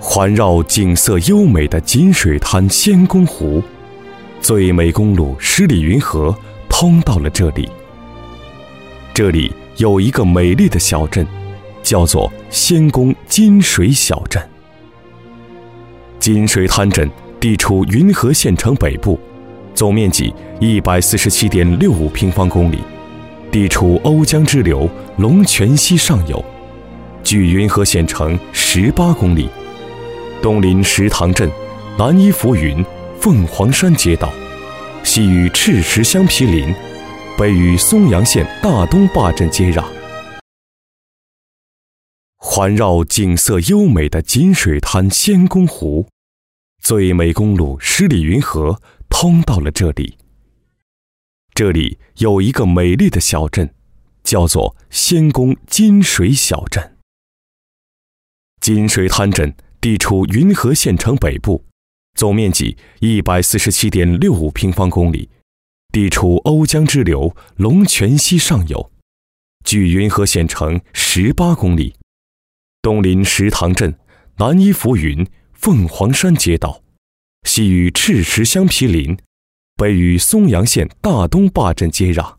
环绕景色优美的锦水滩仙公湖，最美公路十里云河通到了这里。这里有一个美丽的小镇，叫做仙公金水小镇。金水滩镇地处云和县城北部，总面积147.65平方公里，地处瓯江支流龙泉溪上游，距云和县城18公里，东临石塘镇、南依浮云、凤凰山街道，西与赤石乡毗邻，北与松阳县大东坝镇接壤。环绕景色优美的锦水滩仙公湖，最美公路十里云河通到了这里。这里有一个美丽的小镇，叫做仙公金水小镇。金水滩镇地处云和县城北部，总面积147.65平方公里，地处瓯江支流龙泉溪上游，距云和县城18公里，东临石塘镇、南依浮云、凤凰山街道，西与赤石乡毗邻，北与松阳县大东坝镇接壤。